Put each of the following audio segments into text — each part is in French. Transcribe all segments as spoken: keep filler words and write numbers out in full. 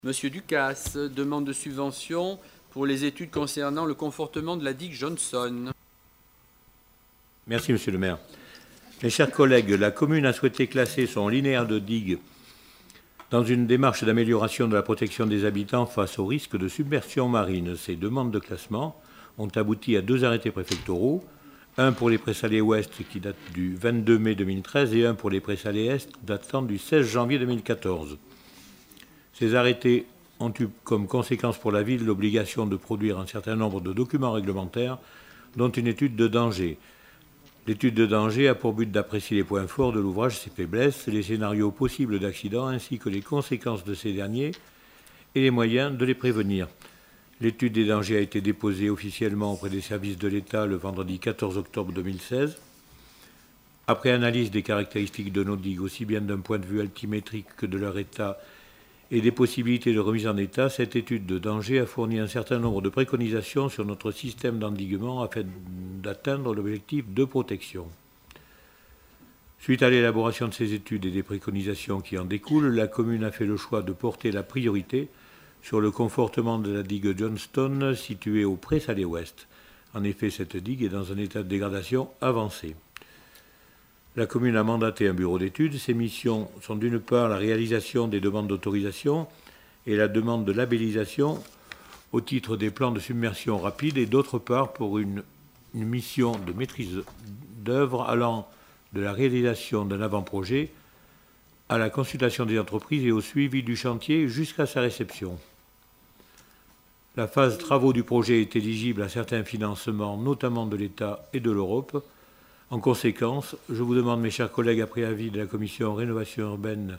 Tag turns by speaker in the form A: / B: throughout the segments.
A: Monsieur Ducasse, demande de subvention pour les études concernant le confortement de la digue Johnson.
B: Merci, Monsieur le maire. Mes chers collègues, la commune a souhaité classer son linéaire de digue dans une démarche d'amélioration de la protection des habitants face au risque de submersion marine. Ces demandes de classement ont abouti à deux arrêtés préfectoraux, un pour les présalés ouest qui date du vingt-deux mai deux mille treize et un pour les présalés est datant du seize janvier deux mille quatorze. Ces arrêtés ont eu comme conséquence pour la ville l'obligation de produire un certain nombre de documents réglementaires, dont une étude de danger. L'étude de danger a pour but d'apprécier les points forts de l'ouvrage, ses faiblesses, les scénarios possibles d'accidents, ainsi que les conséquences de ces derniers et les moyens de les prévenir. L'étude des dangers a été déposée officiellement auprès des services de l'État le vendredi quatorze octobre deux mille seize. Après analyse des caractéristiques de nos digues, aussi bien d'un point de vue altimétrique que de leur état et des possibilités de remise en état, cette étude de danger a fourni un certain nombre de préconisations sur notre système d'endiguement afin d'atteindre l'objectif de protection. Suite à l'élaboration de ces études et des préconisations qui en découlent, la commune a fait le choix de porter la priorité sur le confortement de la digue Johnston située au Pré-Salé Ouest. En effet, cette digue est dans un état de dégradation avancé. La commune a mandaté un bureau d'études. Ses missions sont d'une part la réalisation des demandes d'autorisation et la demande de labellisation au titre des plans de submersion rapide et d'autre part pour une, une mission de maîtrise d'œuvre allant de la réalisation d'un avant-projet à la consultation des entreprises et au suivi du chantier jusqu'à sa réception. La phase travaux du projet est éligible à certains financements, notamment de l'État et de l'Europe. En conséquence, je vous demande, mes chers collègues, après avis de la commission Rénovation urbaine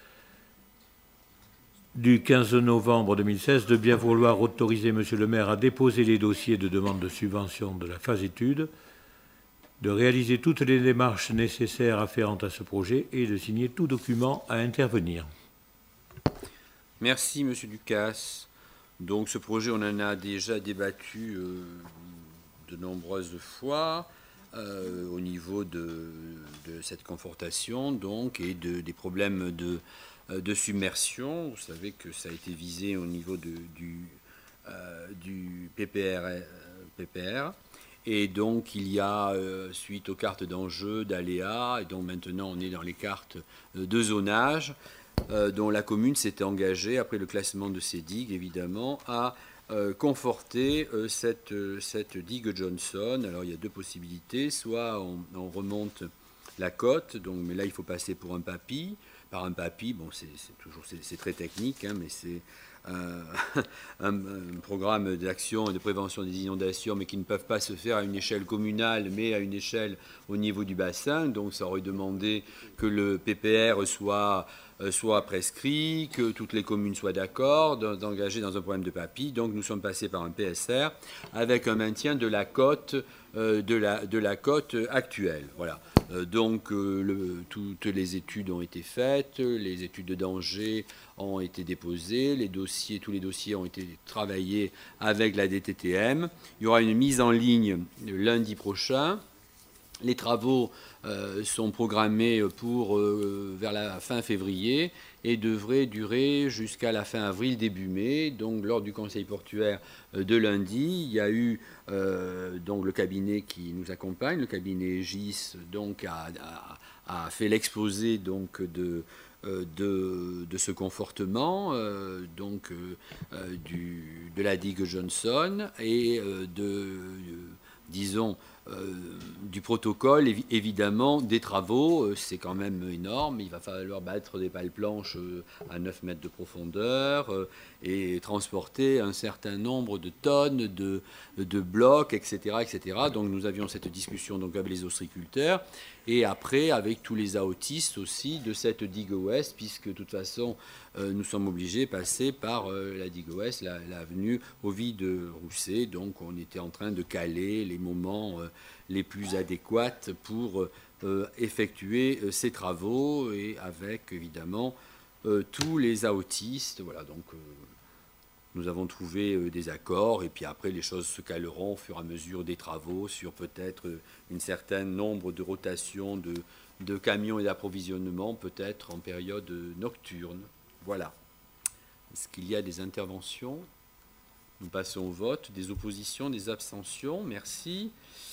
B: du quinze novembre deux mille seize, de bien vouloir autoriser Monsieur le maire à déposer les dossiers de demande de subvention de la phase étude, de réaliser toutes les démarches nécessaires afférentes à ce projet et de signer tout document à intervenir.
A: Merci, Monsieur Ducasse. Donc, ce projet, on en a déjà débattu euh, de nombreuses fois. Euh, au niveau de, de cette confortation donc, et de, des problèmes de, de submersion. Vous savez que ça a été visé au niveau de, du, euh, du P P R, P P R. Et donc il y a, euh, suite aux cartes d'enjeux, d'aléas, et donc maintenant on est dans les cartes de zonage, euh, dont la commune s'était engagée, après le classement de ces digues évidemment, à Euh, conforter euh, cette, euh, cette digue Johnson. Alors il y a deux possibilités, soit on, on remonte la côte, donc, mais là il faut passer pour un papy, par un papy, bon c'est toujours c'est très technique, hein, mais c'est euh, un, un programme d'action et de prévention des inondations, mais qui ne peuvent pas se faire à une échelle communale, mais à une échelle au niveau du bassin, donc ça aurait demandé que le P P R soit soit prescrit, que toutes les communes soient d'accord, d'engager dans un problème de papy. Donc nous sommes passés par un P S R avec un maintien de la cote, euh, de, la, de la cote actuelle. Voilà. Euh, donc euh, le, toutes les études ont été faites, les études de danger ont été déposées, les dossiers, tous les dossiers ont été travaillés avec la D T T M. Il y aura une mise en ligne lundi prochain. Les travaux euh, sont programmés pour euh, vers la fin février et devraient durer jusqu'à la fin avril, début mai. Donc, lors du conseil portuaire de lundi, il y a eu euh, donc le cabinet qui nous accompagne, le cabinet Gis, donc a, a, a fait l'exposé donc de euh, de, de ce confortement, euh, donc euh, du, de la digue Johnson et euh, de, euh, disons, Euh, du protocole, évidemment, des travaux, euh, c'est quand même énorme. Il va falloir battre des pales planches euh, à neuf mètres de profondeur euh, et transporter un certain nombre de tonnes de, de blocs, et cetera, et cetera. Donc nous avions cette discussion donc, avec les ostréiculteurs et après avec tous les aotistes aussi de cette digue ouest, puisque de toute façon euh, nous sommes obligés de passer par euh, la digue ouest, l'avenue Ovide-Rousset. Donc on était en train de caler les moments euh, les plus adéquates pour euh, effectuer euh, ces travaux et avec évidemment euh, tous les aotistes. Voilà, donc euh, nous avons trouvé euh, des accords et puis après les choses se caleront au fur et à mesure des travaux sur peut-être euh, un certain nombre de rotations de, de camions et d'approvisionnement peut-être en période nocturne. Voilà. Est-ce qu'il y a des interventions? Nous passons au vote. Des oppositions, des abstentions? Merci.